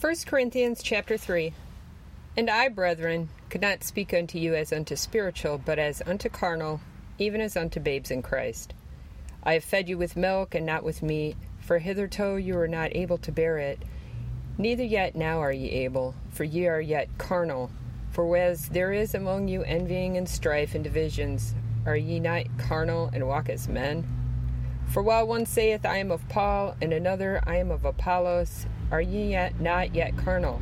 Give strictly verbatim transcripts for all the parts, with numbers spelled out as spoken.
First Corinthians chapter three. And I, brethren, could not speak unto you as unto spiritual, but as unto carnal, even as unto babes in Christ. I have fed you with milk, and not with meat, for hitherto you were not able to bear it, neither yet now are ye able, for ye are yet carnal. For whereas there is among you envying and strife and divisions, are ye not carnal, and walk as men? For while one saith, I am of Paul, and another, I am of Apollos, are ye yet not yet carnal?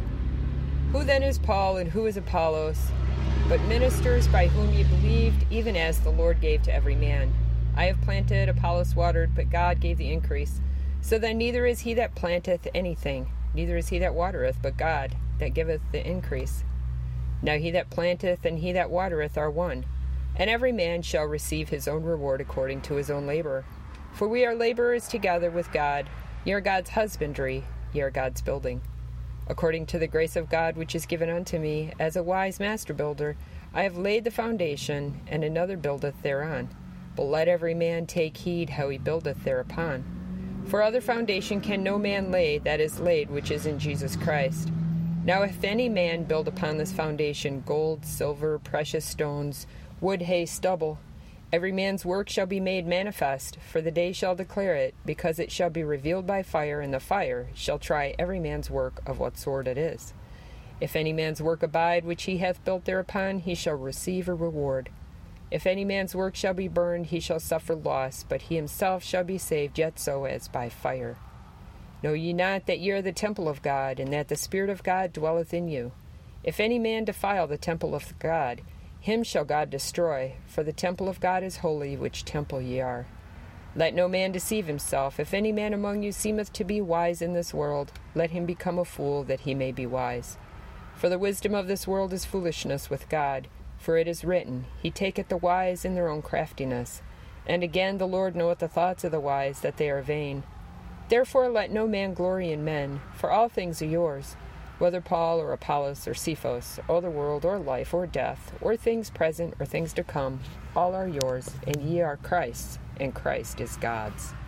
Who then is Paul, and who is Apollos, but ministers by whom ye believed, even as the Lord gave to every man? I have planted, Apollos watered, but God gave the increase. So then neither is he that planteth anything, neither is he that watereth, but God that giveth the increase. Now he that planteth and he that watereth are one, and every man shall receive his own reward according to his own labor. For we are laborers together with God. Ye are God's husbandry, ye are God's building. According to the grace of God which is given unto me, as a wise master builder, I have laid the foundation, and another buildeth thereon. But let every man take heed how he buildeth thereupon. For other foundation can no man lay that is laid which is in Jesus Christ. Now if any man build upon this foundation gold, silver, precious stones, wood, hay, stubble, every man's work shall be made manifest, for the day shall declare it, because it shall be revealed by fire, and the fire shall try every man's work of what sort it is. If any man's work abide which he hath built thereupon, he shall receive a reward. If any man's work shall be burned, he shall suffer loss, but he himself shall be saved, yet so as by fire. Know ye not that ye are the temple of God, and that the Spirit of God dwelleth in you? If any man defile the temple of God, him shall God destroy, for the temple of God is holy, which temple ye are. Let no man deceive himself. If any man among you seemeth to be wise in this world, let him become a fool, that he may be wise. For the wisdom of this world is foolishness with God. For it is written, He taketh the wise in their own craftiness. And again, the Lord knoweth the thoughts of the wise, that they are vain. Therefore let no man glory in men, for all things are yours, whether Paul or Apollos or Cephas, or the world, or life, or death, or things present, or things to come, all are yours, and ye are Christ's, and Christ is God's.